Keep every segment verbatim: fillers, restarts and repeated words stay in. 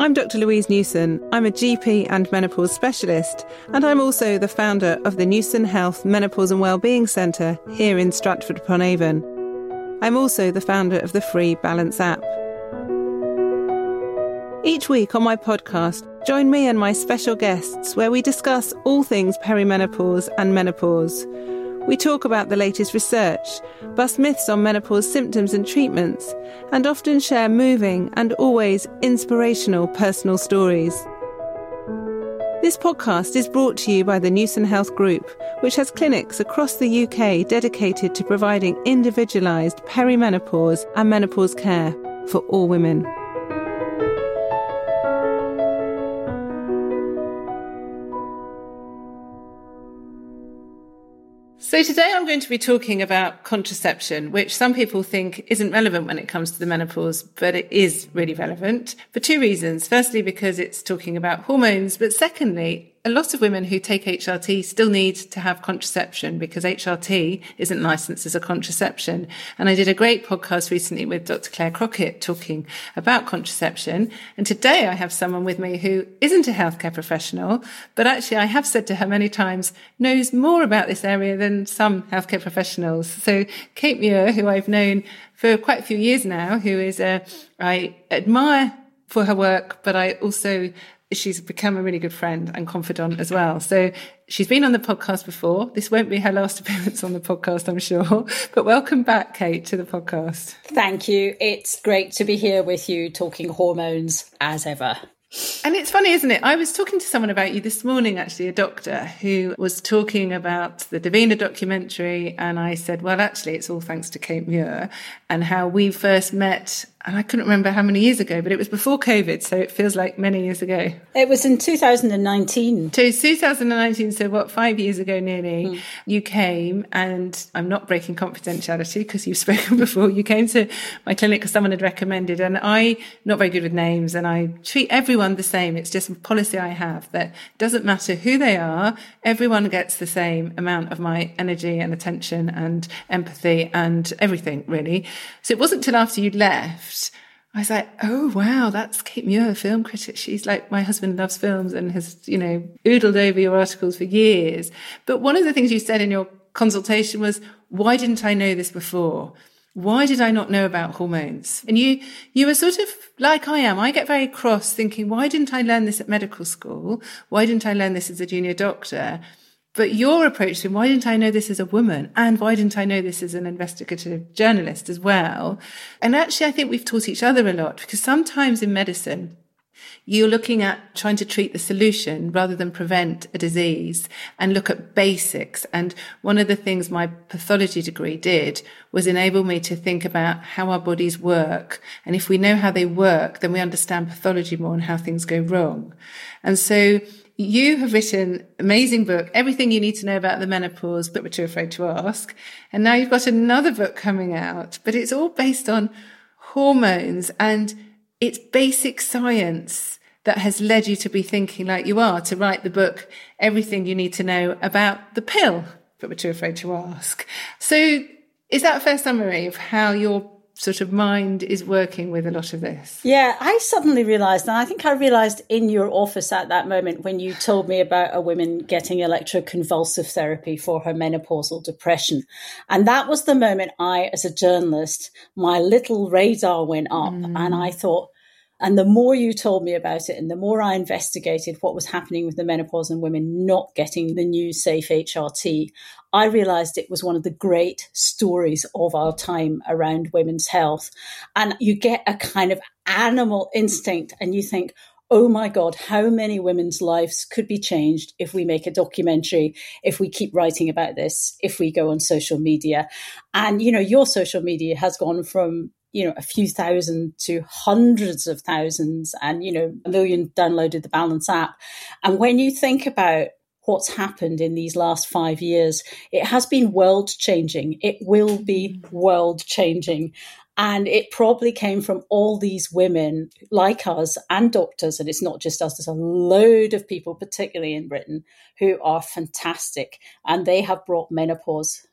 I'm Doctor Louise Newson. I'm a G P and menopause specialist, and I'm also the founder of the Newson Health Menopause and Wellbeing Centre here in Stratford-upon-Avon. I'm also the founder of the free Balance app. Each week on my podcast, join me and my special guests where we discuss all things perimenopause and menopause. We talk about the latest research, bust myths on menopause symptoms and treatments, and often share moving and always inspirational personal stories. This podcast is brought to you by the Newson Health Group, which has clinics across the U K dedicated to providing individualised perimenopause and menopause care for all women. So today I'm going to be talking about contraception, which some people think isn't relevant when it comes to the menopause, but it is really relevant for two reasons. Firstly, because it's talking about hormones, but secondly, a lot of women who take H R T still need to have contraception because H R T isn't licensed as a contraception. And I did a great podcast recently with Doctor Claire Crockett talking about contraception. And today I have someone with me who isn't a healthcare professional, but actually I have said to her many times, knows more about this area than some healthcare professionals. So Kate Muir, who I've known for quite a few years now, who is a, I admire for her work, but I also she's become a really good friend and confidant as well. So she's been on the podcast before. This won't be her last appearance on the podcast, I'm sure. But welcome back, Kate, to the podcast. Thank you. It's great to be here with you talking hormones as ever. And it's funny, isn't it? I was talking to someone about you this morning, actually, a doctor who was talking about the Davina documentary. And I said, well, actually, it's all thanks to Kate Muir and how we first met. And I couldn't remember how many years ago, but it was before COVID. So it feels like many years ago. It was in two thousand nineteen. So two thousand nineteen. So what, five years ago nearly, mm. you came, and I'm not breaking confidentiality because you've spoken before. You came to my clinic because someone had recommended, and I'm not very good with names, and I treat everyone the same. It's just a policy I have that it doesn't matter who they are. Everyone gets the same amount of my energy and attention and empathy and everything, really. So it wasn't till after you'd left I was like, oh, wow, that's Kate Muir, film critic. She's like, my husband loves films and has, you know, oodled over your articles for years. But one of the things you said in your consultation was, why didn't I know this before? Why did I not know about hormones? And you, you were sort of like I am. I get very cross thinking, why didn't I learn this at medical school? Why didn't I learn this as a junior doctor? But your approach to why didn't I know this as a woman? And why didn't I know this as an investigative journalist as well? And actually, I think we've taught each other a lot, because sometimes in medicine, you're looking at trying to treat the solution rather than prevent a disease and look at basics. And one of the things my pathology degree did was enable me to think about how our bodies work. And if we know how they work, then we understand pathology more and how things go wrong. And so you have written an amazing book, Everything You Need to Know About the Menopause, but We're Too Afraid to Ask. And now you've got another book coming out, but it's all based on hormones, and it's basic science that has led you to be thinking like you are, to write the book, Everything You Need to Know About the Pill, but We're Too Afraid to Ask. So is that a fair summary of how your sort of mind is working with a lot of this? Yeah, I suddenly realised, and I think I realised in your office at that moment when you told me about a woman getting electroconvulsive therapy for her menopausal depression. And that was the moment I, as a journalist, my little radar went up mm. and I thought, and the more you told me about it and the more I investigated what was happening with the menopause and women not getting the new safe H R T, I realized it was one of the great stories of our time around women's health. And you get a kind of animal instinct and you think, oh my God, how many women's lives could be changed if we make a documentary, if we keep writing about this, if we go on social media. And, you know, your social media has gone from, you know, a few thousand to hundreds of thousands, and, you know, a million downloaded the Balance app. And when you think about what's happened in these last five years, it has been world changing. It will be world changing. And it probably came from all these women like us and doctors, and it's not just us, there's a load of people, particularly in Britain, who are fantastic. And they have brought menopause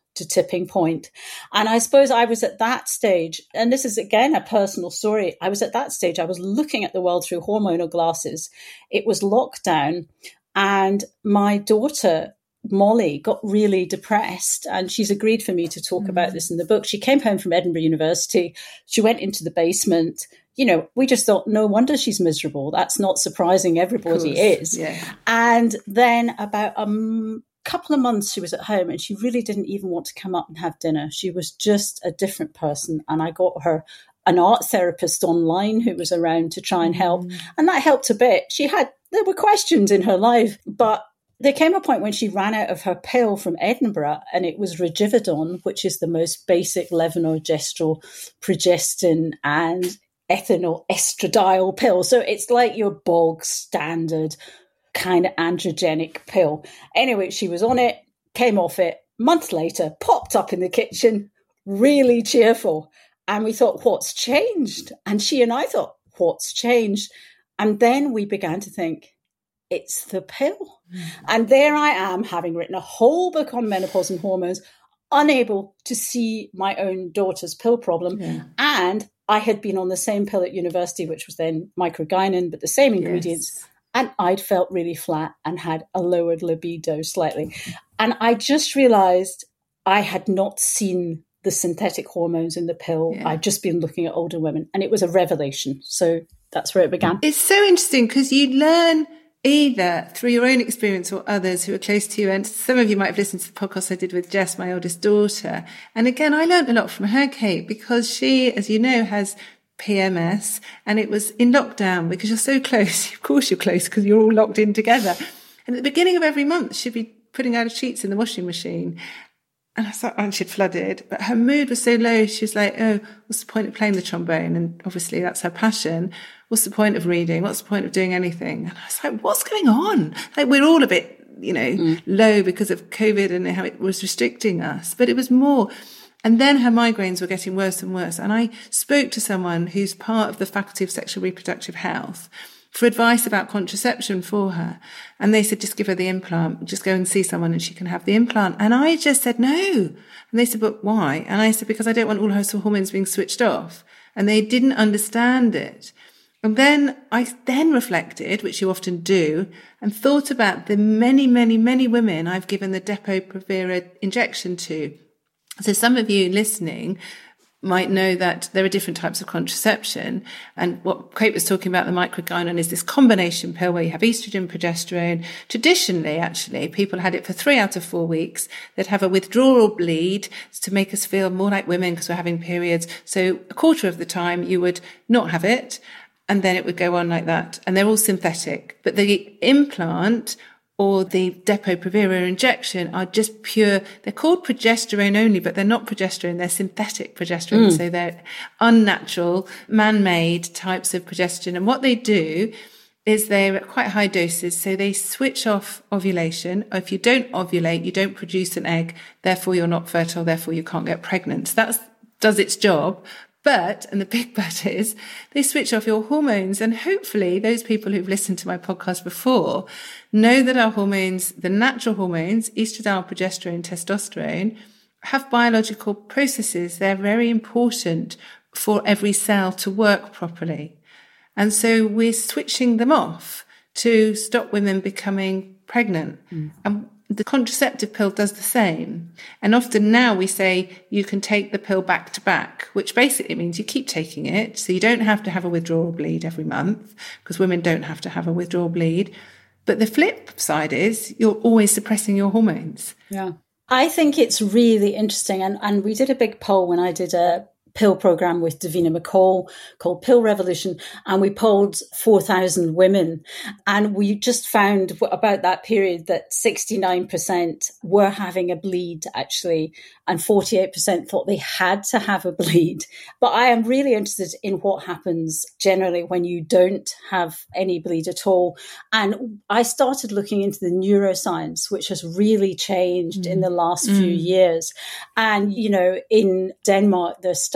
to tipping point. And I suppose I was at that stage, and this is again a personal story. I was at that stage, I was looking at the world through hormonal glasses. It was lockdown, and my daughter, Molly, got really depressed, and she's agreed for me to talk mm. about this in the book. She came home from Edinburgh University. She went into the basement. You know, we just thought, no wonder she's miserable. That's not surprising. Everybody is. Yeah. And then about a um, couple of months she was at home, and she really didn't even want to come up and have dinner. She was just a different person. And I got her an art therapist online who was around to try and help. Mm. And that helped a bit. She had, there were questions in her life, but there came a point when she ran out of her pill from Edinburgh, and it was Regividon, which is the most basic levonorgestrel, progestin and ethinyl estradiol pill. So it's like your bog standard kind of androgenic pill. Anyway, she was on it, came off it, month later, popped up in the kitchen, really cheerful. And we thought, what's changed? And she and I thought, what's changed? And then we began to think, it's the pill. Mm. And there I am, having written a whole book on menopause and hormones, unable to see my own daughter's pill problem. Yeah. And I had been on the same pill at university, which was then microgynon, but the same ingredients. Yes. And I'd felt really flat and had a lowered libido slightly. And I just realized I had not seen the synthetic hormones in the pill. Yeah. I'd just been looking at older women, and it was a revelation. So that's where it began. It's so interesting because you learn either through your own experience or others who are close to you. And some of you might have listened to the podcast I did with Jess, my oldest daughter. And again, I learned a lot from her, Kate, because she, as you know, has P M S, and it was in lockdown because you're so close. Of course you're close because you're all locked in together. And at the beginning of every month, she'd be putting out sheets in the washing machine. And I thought, and she'd flooded, but her mood was so low. She was like, oh, what's the point of playing the trombone? And obviously that's her passion. What's the point of reading? What's the point of doing anything? And I was like, what's going on? Like, we're all a bit, you know, mm. low because of COVID and how it was restricting us, but it was more. And then her migraines were getting worse and worse. And I spoke to someone who's part of the Faculty of Sexual Reproductive Health for advice about contraception for her. And they said, just give her the implant, just go and see someone and she can have the implant. And I just said, no. And they said, but why? And I said, because I don't want all her hormones being switched off. And they didn't understand it. And then I then reflected, which you often do, and thought about the many, many, many women I've given the Depo-Provera injection to. So some of you listening might know that there are different types of contraception. And what Kate was talking about, the microgynon, is this combination pill where you have estrogen, progesterone. Traditionally, actually, people had it for three out of four weeks. They'd have a withdrawal bleed to make us feel more like women because we're having periods. So a quarter of the time you would not have it, and then it would go on like that. And they're all synthetic. But the implant or the Depo-Provera injection are just pure, they're called progesterone only, but they're not progesterone, they're synthetic progesterone. Mm. So they're unnatural, man-made types of progesterone. And what they do is they're at quite high doses. So they switch off ovulation. If you don't ovulate, you don't produce an egg, therefore you're not fertile, therefore you can't get pregnant. So that does its job. But, and the big but is, they switch off your hormones. And hopefully those people who've listened to my podcast before know that our hormones, the natural hormones, estradiol, progesterone, testosterone, have biological processes. They're very important for every cell to work properly. And so we're switching them off to stop women becoming pregnant. Mm. And the contraceptive pill does the same. And often now we say you can take the pill back to back, which basically means you keep taking it. So you don't have to have a withdrawal bleed every month because women don't have to have a withdrawal bleed. But the flip side is you're always suppressing your hormones. Yeah. I think it's really interesting. And, and we did a big poll when I did a pill program with Davina McCall called Pill Revolution, and we polled four thousand women, and we just found about that period that sixty-nine percent were having a bleed actually, and forty-eight percent thought they had to have a bleed. But I am really interested in what happens generally when you don't have any bleed at all. And I started looking into the neuroscience, which has really changed mm. in the last mm. few years. And, you know, in Denmark, there's studies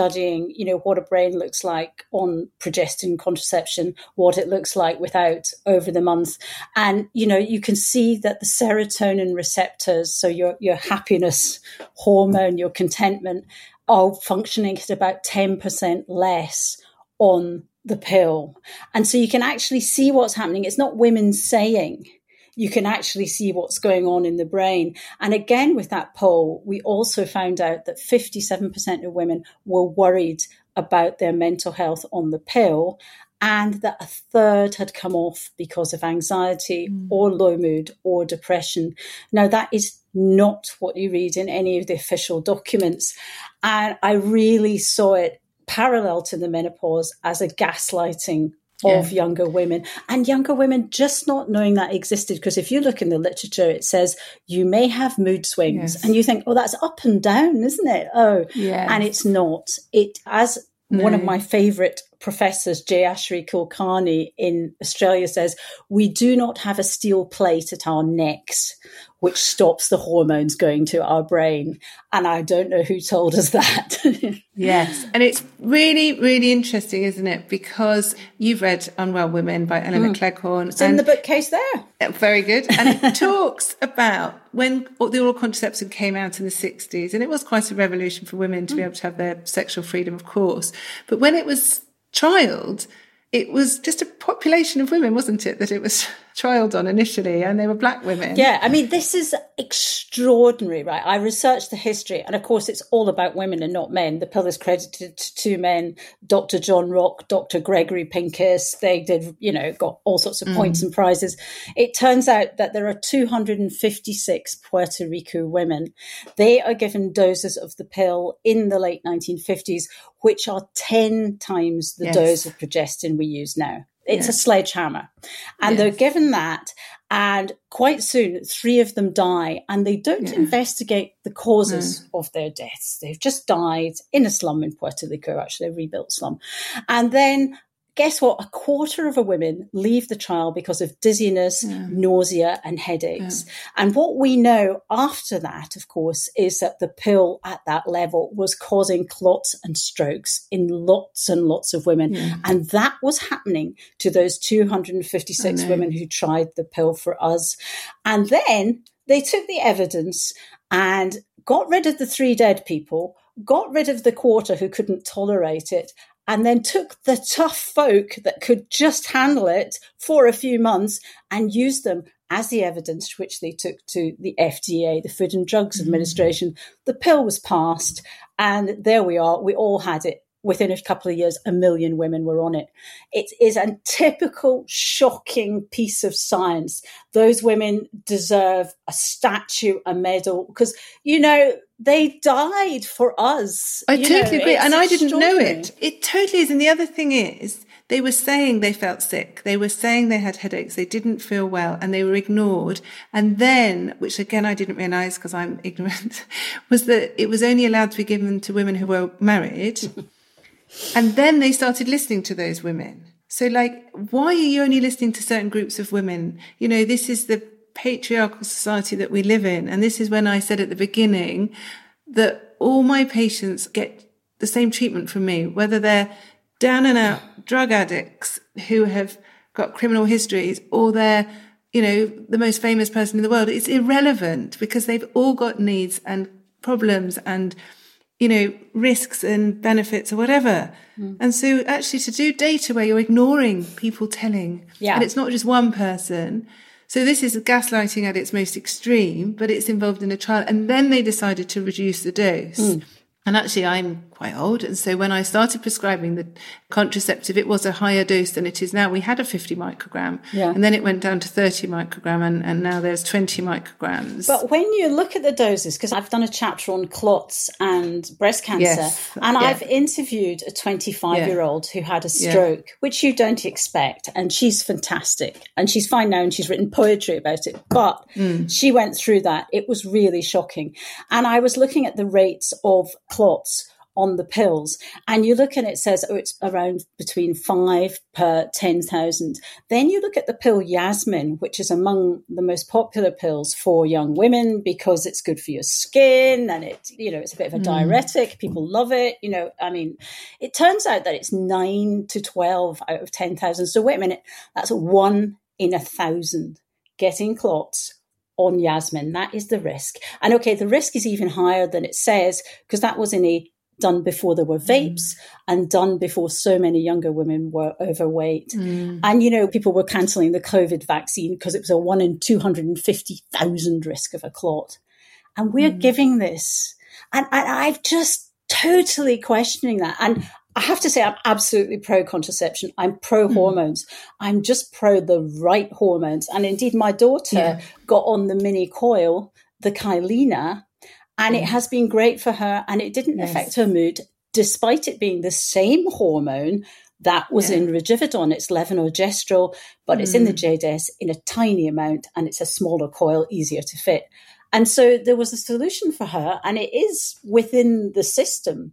studying, you know, what a brain looks like on progestin contraception, what it looks like without over the month. And, you know, you can see that the serotonin receptors, so your, your happiness hormone, your contentment, are functioning at about ten percent less on the pill. And so you can actually see what's happening. It's not women saying, you can actually see what's going on in the brain. And again, with that poll, we also found out that fifty-seven percent of women were worried about their mental health on the pill, and that a third had come off because of anxiety mm. or low mood or depression. Now, that is not what you read in any of the official documents. And I really saw it parallel to the menopause as a gaslighting yeah. of younger women, and younger women just not knowing that existed. Because if you look in the literature, it says you may have mood swings yes. and you think, oh, that's up and down, isn't it? Oh, yes. And it's not. It, as no. one of my favorite professors, Jayashri Kulkarni in Australia, says, we do not have a steel plate at our necks which stops the hormones going to our brain. And I don't know who told us that. Yes. And it's really, really interesting, isn't it? Because you've read Unwell Women by Eleanor mm. Cleghorn. It's in the bookcase there. Very good. And it talks about when the oral contraception came out in the sixties, and it was quite a revolution for women to mm. be able to have their sexual freedom, of course. But when it was trialed, it was just a population of women, wasn't it, that it was trialed on initially, and they were black women. Yeah, I mean, this is extraordinary, right? I researched the history, and of course, it's all about women and not men. The pill is credited to two men, Doctor John Rock, Doctor Gregory Pincus. They did, you know, got all sorts of points mm. and prizes. It turns out that there are two hundred fifty-six Puerto Rico women. They are given doses of the pill in the late nineteen fifties, which are ten times the yes. dose of progestin we use now. It's yes. a sledgehammer. And yes. they're given that. And quite soon, three of them die. And they don't yeah. investigate the causes no. of their deaths. They've just died in a slum in Puerto Rico, actually, a rebuilt slum. And then guess what? A quarter of the women leave the trial because of dizziness, yeah. nausea, and headaches. Yeah. And what we know after that, of course, is that the pill at that level was causing clots and strokes in lots and lots of women. Yeah. And that was happening to those two hundred fifty-six women who tried the pill for us. And then they took the evidence and got rid of the three dead people, got rid of the quarter who couldn't tolerate it, and then took the tough folk that could just handle it for a few months and used them as the evidence, which they took to the F D A, the Food and Drugs mm-hmm. Administration. The pill was passed, and there we are. We all had it. Within a couple of years, a million women were on it. It is a typical, shocking piece of science. Those women deserve a statue, a medal, because, you know, they died for us. I you totally know, agree. And I didn't know it. It totally is. And the other thing is, they were saying they felt sick. They were saying they had headaches. They didn't feel well, and they were ignored. And then, which again, I didn't realize because I'm ignorant, was that it was only allowed to be given to women who were married. And then they started listening to those women. So, like, why are you only listening to certain groups of women? You know, this is the patriarchal society that we live in. And this is when I said at the beginning that all my patients get the same treatment from me, whether they're down and out drug addicts who have got criminal histories or they're, you know, the most famous person in the world. It's irrelevant because they've all got needs and problems and, you know, risks and benefits or whatever. Mm. And so actually to do data where you're ignoring people telling, yeah. and it's not just one person. So this is gaslighting at its most extreme, but it's involved in a trial. And then they decided to reduce the dose. Mm. And actually, I'm quite old. And so when I started prescribing the contraceptive, it was a higher dose than it is now. We had a fifty microgram. Yeah. And then it went down to thirty microgram. And, and now there's twenty micrograms. But when you look at the doses, because I've done a chapter on clots and breast cancer, yes. and yeah. I've interviewed a twenty-five-year-old yeah. who had a stroke, yeah. which you don't expect. And she's fantastic. And she's fine now, and she's written poetry about it. But mm. she went through that. It was really shocking. And I was looking at the rates of clots on the pills, and you look and it says, oh, it's around between five per ten thousand. Then you look at the pill Yasmin, which is among the most popular pills for young women because it's good for your skin and it, you know, it's a bit of a diuretic. Mm. People love it. You know, I mean, it turns out that it's nine to twelve out of ten thousand. So wait a minute, that's one in a thousand getting clots on Yasmin. That is the risk. And okay, the risk is even higher than it says, because that was in a done before there were vapes mm. and done before so many younger women were overweight. Mm. And, you know, people were cancelling the COVID vaccine because it was a one in two hundred fifty thousand risk of a clot. And we're mm. giving this. And, and I'm just totally questioning that. And I have to say, I'm absolutely pro-contraception. I'm pro-hormones. Mm. I'm just pro the right hormones. And indeed, my daughter yeah. got on the mini coil, the Kyleena, and mm. it has been great for her. And it didn't yes. affect her mood, despite it being the same hormone that was yeah. in Regividon. It's levonorgestrel, but mm. it's in the J D E S in a tiny amount, and it's a smaller coil, easier to fit. And so there was a solution for her, and it is within the system.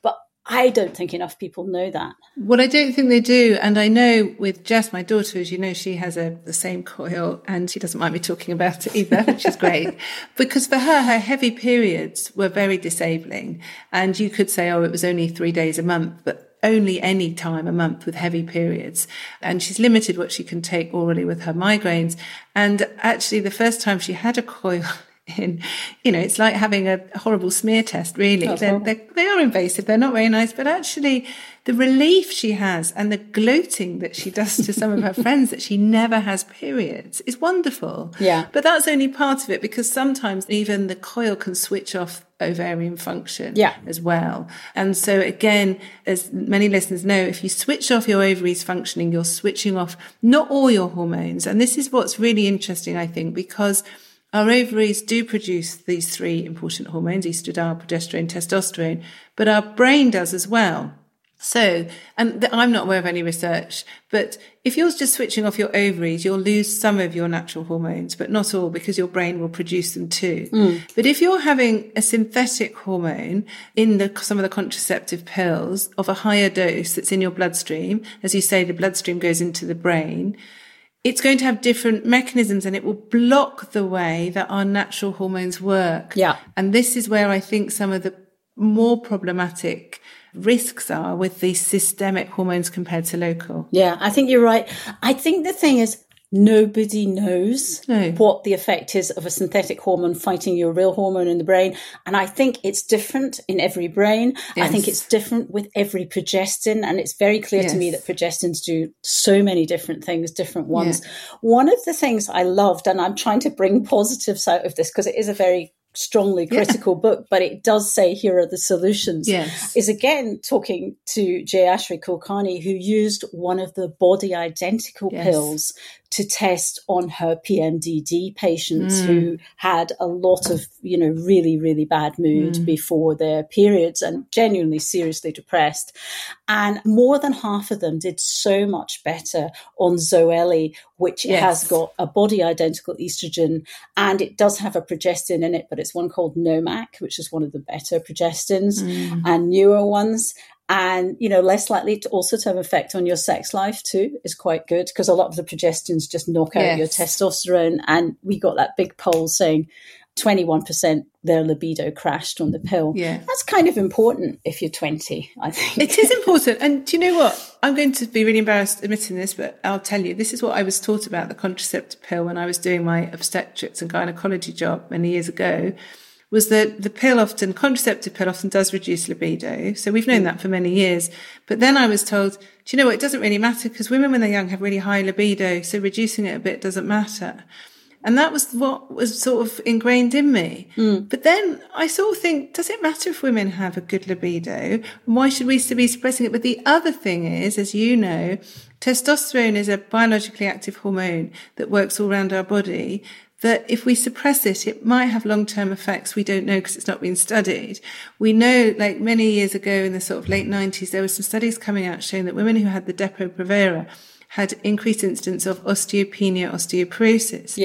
I don't think enough people know that. Well, I don't think they do. And I know with Jess, my daughter, as you know, she has a the same coil and she doesn't mind me talking about it either, which is great. Because for her, her heavy periods were very disabling. And you could say, oh, it was only three days a month, but only any time a month with heavy periods. And she's limited what she can take orally with her migraines. And actually, the first time she had a coil in, you know, it's like having a horrible smear test, really. Oh, they're, they're, they are invasive. They're not very nice, but actually the relief she has and the gloating that she does to some of her friends that she never has periods is wonderful. Yeah. But that's only part of it, because sometimes even the coil can switch off ovarian function yeah. as well. And so again, as many listeners know, if you switch off your ovaries functioning, you're switching off not all your hormones. And this is what's really interesting, I think, because our ovaries do produce these three important hormones, estradiol, progesterone, testosterone, but our brain does as well. So, and th- I'm not aware of any research, but if you're just switching off your ovaries, you'll lose some of your natural hormones, but not all, because your brain will produce them too. Mm. But if you're having a synthetic hormone in the, some of the contraceptive pills of a higher dose that's in your bloodstream, as you say, the bloodstream goes into the brain, it's going to have different mechanisms and it will block the way that our natural hormones work. Yeah. And this is where I think some of the more problematic risks are with these systemic hormones compared to local. Yeah, I think you're right. I think the thing is, nobody knows no. what the effect is of a synthetic hormone fighting your real hormone in the brain. And I think it's different in every brain. Yes. I think it's different with every progestin. And it's very clear yes. to me that progestins do so many different things, different ones. Yeah. One of the things I loved, and I'm trying to bring positives out of this because it is a very strongly critical yeah. book, but it does say here are the solutions, yes. is again talking to Jayashri Kulkarni, who used one of the body identical yes. pills to test on her P M D D patients mm. who had a lot of, you know, really, really bad mood mm. before their periods and genuinely seriously depressed. And more than half of them did so much better on Zoeli, which yes. has got a body identical estrogen, and it does have a progestin in it, but it's one called Nomac, which is one of the better progestins mm. and newer ones. And, you know, less likely to also to have effect on your sex life too is quite good, because a lot of the progestins just knock out yes. your testosterone. And we got that big poll saying twenty-one percent their libido crashed on the pill. Yeah. That's kind of important if you're twenty, I think. It is important. And do you know what? I'm going to be really embarrassed admitting this, but I'll tell you, this is what I was taught about the contraceptive pill when I was doing my obstetrics and gynecology job many years ago. Was that the pill often, contraceptive pill often does reduce libido. So we've known that for many years. But then I was told, do you know what? It doesn't really matter, because women when they're young have really high libido. So reducing it a bit doesn't matter. And that was what was sort of ingrained in me. Mm. But then I sort of think, does it matter if women have a good libido? And why should we still be suppressing it? But the other thing is, as you know, testosterone is a biologically active hormone that works all around our body, that if we suppress it, it might have long-term effects. We don't know because it's not been studied. We know, like many years ago in the sort of late nineties, there were some studies coming out showing that women who had the Depo-Provera had increased incidence of osteopenia, osteoporosis. Yeah.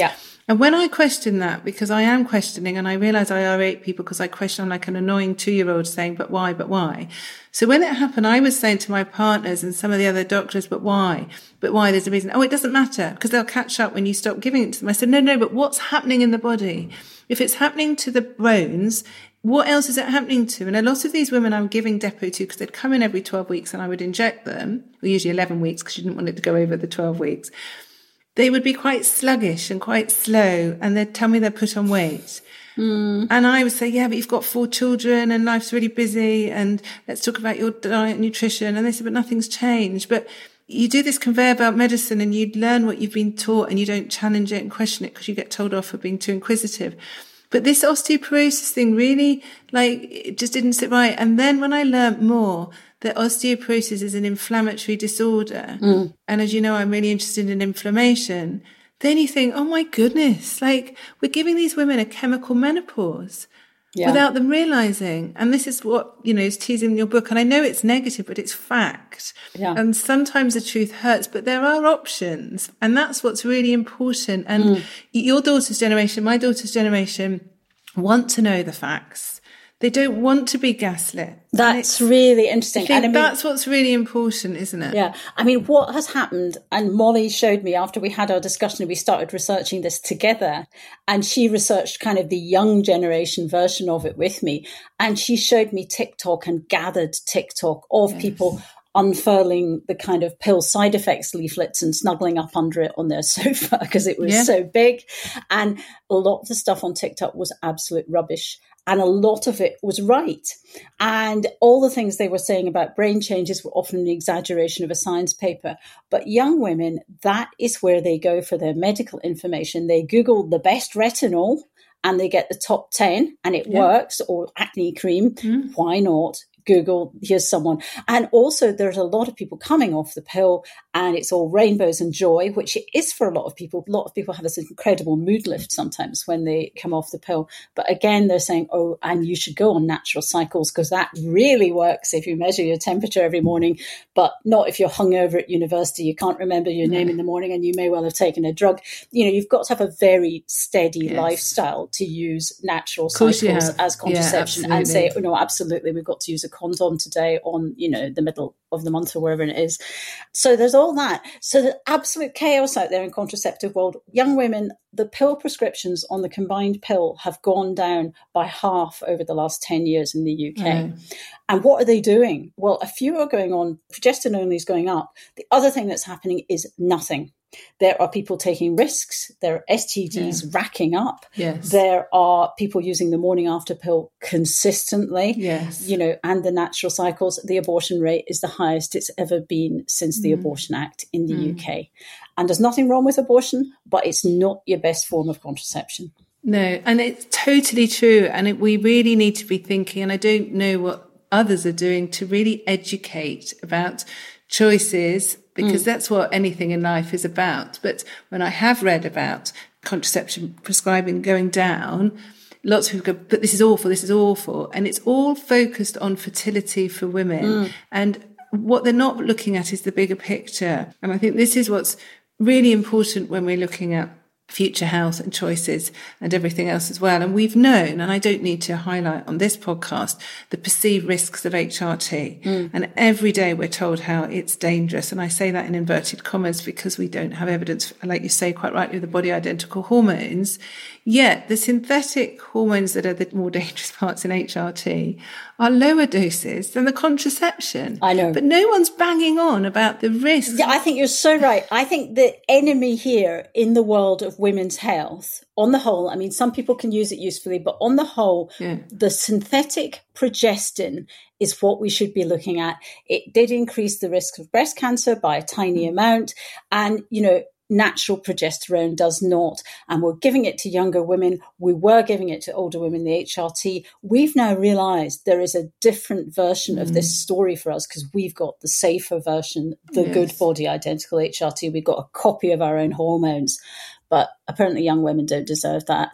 And when I question that, because I am questioning, and I realize I irate people because I question, I'm like an annoying two-year-old saying, but why, but why? So when it happened, I was saying to my partners and some of the other doctors, but why? But why? There's a reason. Oh, it doesn't matter, because they'll catch up when you stop giving it to them. I said, no, no, but what's happening in the body? If it's happening to the bones, what else is it happening to? And a lot of these women I'm giving Depo to, because they'd come in every twelve weeks and I would inject them, or usually eleven weeks, because you didn't want it to go over the twelve weeks. They would be quite sluggish and quite slow, and they'd tell me they'd put on weight. Mm. And I would say, yeah, but you've got four children and life's really busy, and let's talk about your diet and nutrition. And they said, but nothing's changed. But you do this conveyor belt medicine and you learn what you've been taught and you don't challenge it and question it because you get told off for being too inquisitive. But this osteoporosis thing really, like, it just didn't sit right. And then when I learned more that osteoporosis is an inflammatory disorder, mm. and as you know, I'm really interested in inflammation, then you think, oh my goodness, like, we're giving these women a chemical menopause yeah. without them realizing. And this is what, you know, is teasing in your book. And I know it's negative, but it's fact. Yeah. And sometimes the truth hurts, but there are options. And that's what's really important. And mm. your daughter's generation, my daughter's generation, want to know the facts. They don't want to be gaslit. That's really interesting. I think and I mean, that's what's really important, isn't it? Yeah. I mean, what has happened, and Molly showed me after we had our discussion and we started researching this together, and she researched kind of the young generation version of it with me. And she showed me TikTok and gathered TikTok of yes. people unfurling the kind of pill side effects leaflets and snuggling up under it on their sofa because it was yeah. so big. And a lot of the stuff on TikTok was absolute rubbish. And a lot of it was right. And all the things they were saying about brain changes were often an exaggeration of a science paper. But young women, that is where they go for their medical information. They Google the best retinol and they get the top ten and it yeah. works, or acne cream. Mm. Why not? Google, here's someone. And also there's a lot of people coming off the pill and it's all rainbows and joy, which it is for a lot of people. A lot of people have this incredible mood lift sometimes when they come off the pill. But again, they're saying, oh, and you should go on natural cycles because that really works if you measure your temperature every morning, but not if you're hungover at university. You can't remember your name in the morning and you may well have taken a drug. You know, you've got to have a very steady yes. lifestyle to use natural cycles as contraception yeah, and say, oh, no, absolutely, we've got to use a condom today on, you know, the middle of the month or wherever it is. So there's all that. So the absolute chaos out there in contraceptive world. Young women, the pill prescriptions on the combined pill have gone down by half over the last ten years in the U K. Mm. And what are they doing? Well, a few are going on, progestin only is going up. The other thing that's happening is nothing. There are people taking risks. There are S T Ds yeah. racking up. Yes. There are people using the morning after pill consistently. Yes. You know, and the natural cycles. The abortion rate is the highest it's ever been since the mm. Abortion Act in the mm. U K. And there's nothing wrong with abortion, but it's not your best form of contraception. No, and it's totally true. And it, we really need to be thinking, and I don't know what others are doing to really educate about choices, because mm. that's what anything in life is about. But when I have read about contraception prescribing going down, lots of people go, but this is awful, this is awful. And it's all focused on fertility for women. Mm. And what they're not looking at is the bigger picture. And I think this is what's really important when we're looking at future health and choices and everything else as well. And we've known, and I don't need to highlight on this podcast, the perceived risks of H R T. Mm. And every day we're told how it's dangerous. And I say that in inverted commas because we don't have evidence, like you say quite rightly, the body identical hormones. Yet the synthetic hormones that are the more dangerous parts in H R T are lower doses than the contraception. I know. But no one's banging on about the risks. Yeah, I think you're so right. I think the enemy here in the world of women's health, on the whole, I mean, some people can use it usefully, but on the whole, yeah. the synthetic progestin is what we should be looking at. It did increase the risk of breast cancer by a tiny mm. amount. And, you know, natural progesterone does not. And we're giving it to younger women. We were giving it to older women, the H R T. We've now realized there is a different version mm. of this story for us because we've got the safer version, the yes. good body identical H R T. We've got a copy of our own hormones. But apparently young women don't deserve that.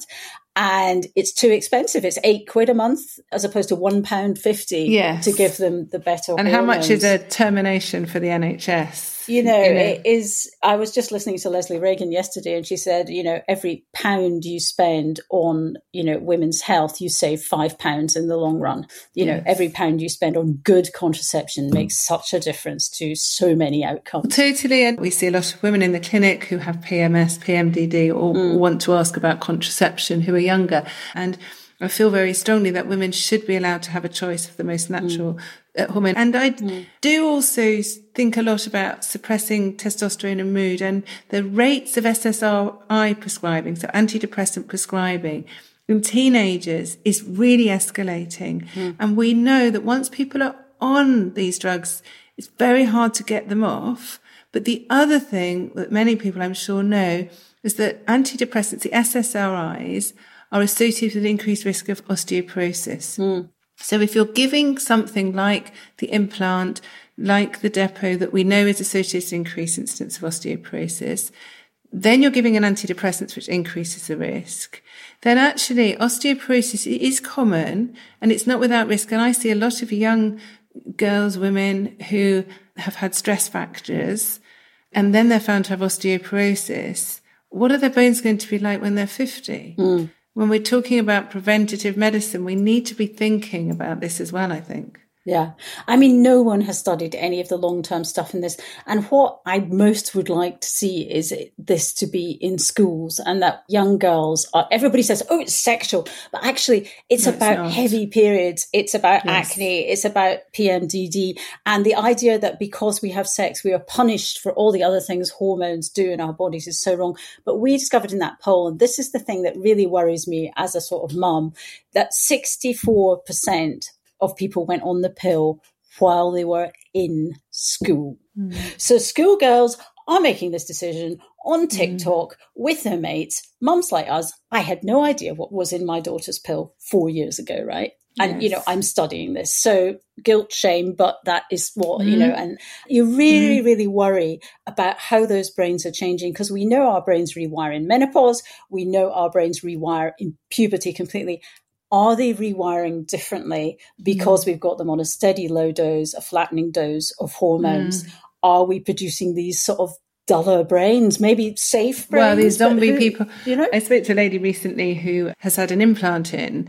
And it's too expensive. It's eight quid a month as opposed to one pound fifty yes. to give them the better And hormones. How much is a termination for the N H S? You know, you know, it is, I was just listening to Leslie Reagan yesterday, and she said, you know, every pound you spend on, you know, women's health, you save five pounds in the long run. You know, yes. every pound you spend on good contraception makes such a difference to so many outcomes. Totally. And we see a lot of women in the clinic who have P M S, P M D D, or mm. want to ask about contraception who are younger. And I feel very strongly that women should be allowed to have a choice of the most natural mm. hormone. And I mm. do also think a lot about suppressing testosterone and mood, and the rates of S S R I prescribing, so antidepressant prescribing in teenagers, is really escalating. Mm. And we know that once people are on these drugs, it's very hard to get them off. But the other thing that many people, I'm sure, know is that antidepressants, the S S R Is, are associated with increased risk of osteoporosis. Mm. So if you're giving something like the implant, like the depot that we know is associated with increased incidence of osteoporosis, then you're giving an antidepressant which increases the risk. Then actually osteoporosis is common and it's not without risk. And I see a lot of young girls, women who have had stress fractures and then they're found to have osteoporosis. What are their bones going to be like when they're fifty? Mm. When we're talking about preventative medicine, we need to be thinking about this as well, I think. Yeah. I mean, no one has studied any of the long-term stuff in this. And what I most would like to see is this to be in schools, and that young girls are, everybody says, oh, it's sexual. But actually, it's no, about it's heavy periods. It's about yes. acne. It's about P M D D. And the idea that because we have sex, we are punished for all the other things hormones do in our bodies is so wrong. But we discovered in that poll, and this is the thing that really worries me as a sort of mum, that sixty-four percent of people went on the pill while they were in school. Mm. So schoolgirls are making this decision on TikTok mm. with their mates. Mums like us, I had no idea what was in my daughter's pill four years ago, right? And, yes. you know, I'm studying this. So guilt, shame, but that is what, mm. you know, and you really, mm. really worry about how those brains are changing, because we know our brains rewire in menopause. We know our brains rewire in puberty completely. Are they rewiring differently because mm. we've got them on a steady low dose, a flattening dose of hormones? Mm. Are we producing these sort of duller brains, maybe safe brains? Well, these zombie who, people. You know? I spoke to a lady recently who has had an implant in,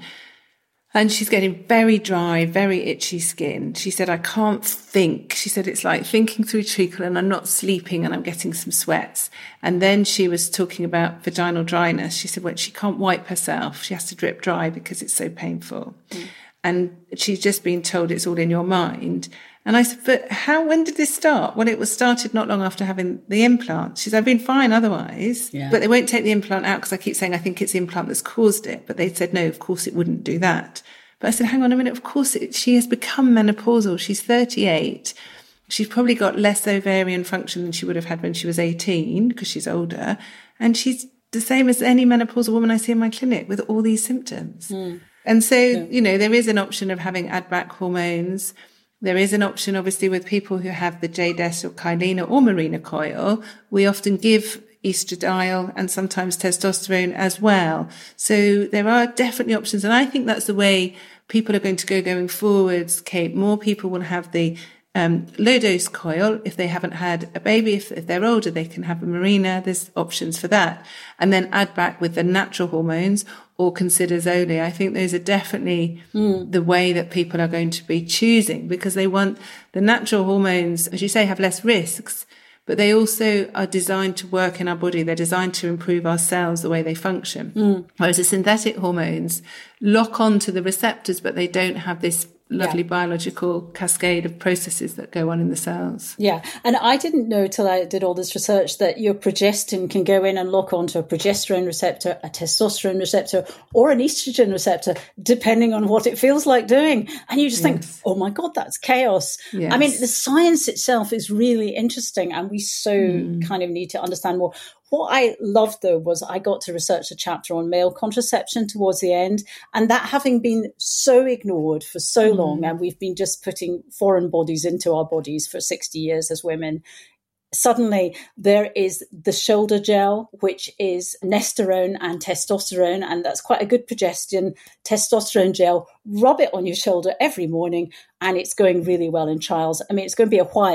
and she's getting very dry, very itchy skin. She said, I can't think. She said, it's like thinking through treacle and I'm not sleeping and I'm getting some sweats. And then she was talking about vaginal dryness. She said, well, she can't wipe herself. She has to drip dry because it's so painful. Mm. And she's just been told it's all in your mind. And I said, but how, when did this start? Well, it was started not long after having the implant. She said, I've been fine otherwise, yeah. but they won't take the implant out because I keep saying, I think it's the implant that's caused it. But they said, no, of course it wouldn't do that. But I said, hang on a minute, of course it, she has become menopausal. She's thirty-eight. She's probably got less ovarian function than she would have had when she was eighteen because she's older. And she's the same as any menopausal woman I see in my clinic with all these symptoms. Mm. And so, yeah. you know, there is an option of having add-back hormones. There is an option, obviously, with people who have the J D E S or Kylena or Mirena coil. We often give estradiol and sometimes testosterone as well. So there are definitely options. And I think that's the way people are going to go going forwards, Kate. More people will have the um, low-dose coil. If they haven't had a baby, if, if they're older, they can have a Mirena. There's options for that. And then add back with the natural hormones or consider Zoli. I think those are definitely mm. the way that people are going to be choosing, because they want the natural hormones, as you say, have less risks, but they also are designed to work in our body. They're designed to improve our cells, the way they function. Mm. Whereas the synthetic hormones lock onto the receptors, but they don't have this lovely yeah. biological cascade of processes that go on in the cells. Yeah. And I didn't know till I did all this research that your progestin can go in and lock onto a progesterone receptor, a testosterone receptor, or an estrogen receptor, depending on what it feels like doing. And you just yes. think, oh my God, that's chaos. Yes. I mean, the science itself is really interesting, and we so mm. kind of need to understand more. What I loved, though, was I got to research a chapter on male contraception towards the end, and that having been so ignored for so mm. long, and we've been just putting foreign bodies into our bodies for sixty years as women, suddenly there is the shoulder gel, which is nesterone and testosterone, and that's quite a good progestin testosterone gel. Rub it on your shoulder every morning, and it's going really well in trials. I mean, it's going to be a while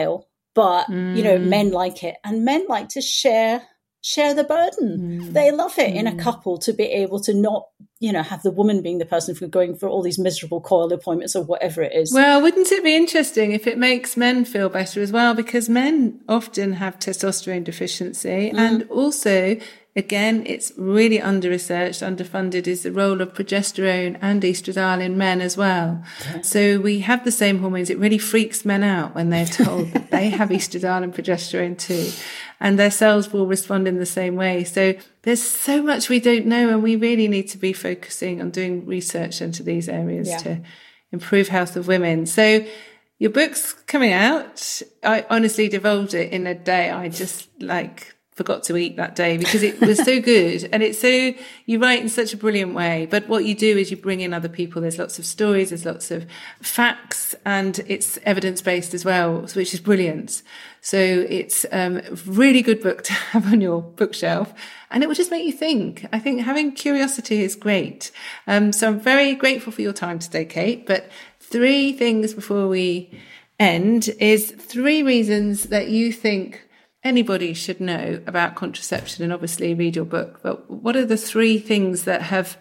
but, mm. you know, men like it. And men like to share share the burden. Mm. They love it mm. in a couple to be able to not, you know, have the woman being the person for going for all these miserable coil appointments or whatever it is. Well, wouldn't it be interesting if it makes men feel better as well? Because men often have testosterone deficiency. Mm. And also, again, it's really under-researched, underfunded, is the role of progesterone and estradiol in men as well. Okay. So we have the same hormones. It really freaks men out when they're told that they have estradiol and progesterone too. And their cells will respond in the same way. So there's so much we don't know, and we really need to be focusing on doing research into these areas yeah. to improve health of women. So your book's coming out. I honestly devolved it in a day. I just like forgot to eat that day because it was so good. And it's so, you write in such a brilliant way. But what you do is you bring in other people. There's lots of stories, there's lots of facts, and it's evidence-based as well, which is brilliant. So it's um, a really good book to have on your bookshelf, and it will just make you think. I think having curiosity is great. Um, so I'm very grateful for your time today, Kate. But three things before we end is three reasons that you think anybody should know about contraception, and obviously read your book. But what are the three things that have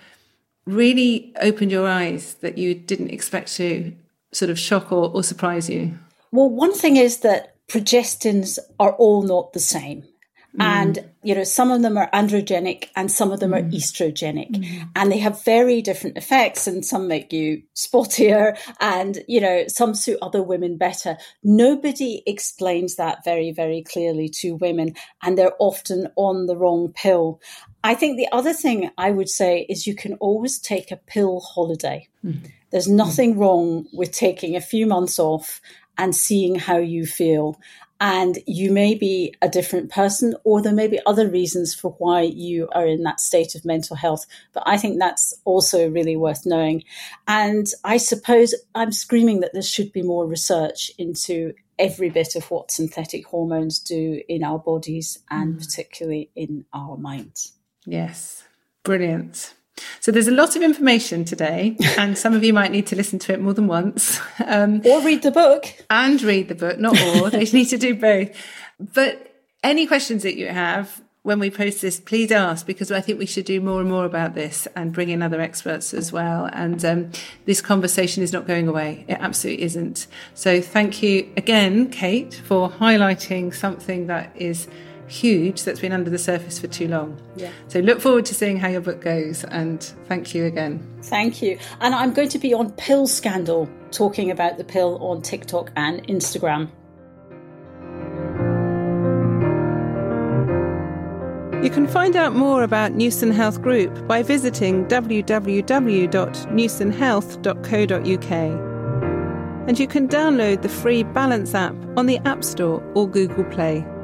really opened your eyes that you didn't expect to sort of shock or, or surprise you? Well, one thing is that progestins are all not the same. Mm. And, you know, some of them are androgenic and some of them mm. are estrogenic. Mm. And they have very different effects, and some make you spottier and, you know, some suit other women better. Nobody explains that very, very clearly to women, and they're often on the wrong pill. I think the other thing I would say is you can always take a pill holiday. Mm. There's nothing mm. wrong with taking a few months off and seeing how you feel. And you may be a different person, or there may be other reasons for why you are in that state of mental health. But I think that's also really worth knowing. And I suppose I'm screaming that there should be more research into every bit of what synthetic hormones do in our bodies, and mm. particularly in our minds. Yes, brilliant. So there's a lot of information today, and some of you might need to listen to it more than once. Um, or read the book. And read the book, not all. They need to do both. But any questions that you have when we post this, please ask, because I think we should do more and more about this and bring in other experts as well. And um, this conversation is not going away. It absolutely isn't. So thank you again, Kate, for highlighting something that is huge, that's been under the surface for too long. Yeah. So look forward to seeing how your book goes, and thank you again. Thank you. And I'm going to be on Pill Scandal, talking about the pill on TikTok and Instagram. You can find out more about Newson Health Group by visiting w w w dot newson health dot co dot u k. And you can download the free Balance app on the App Store or Google Play.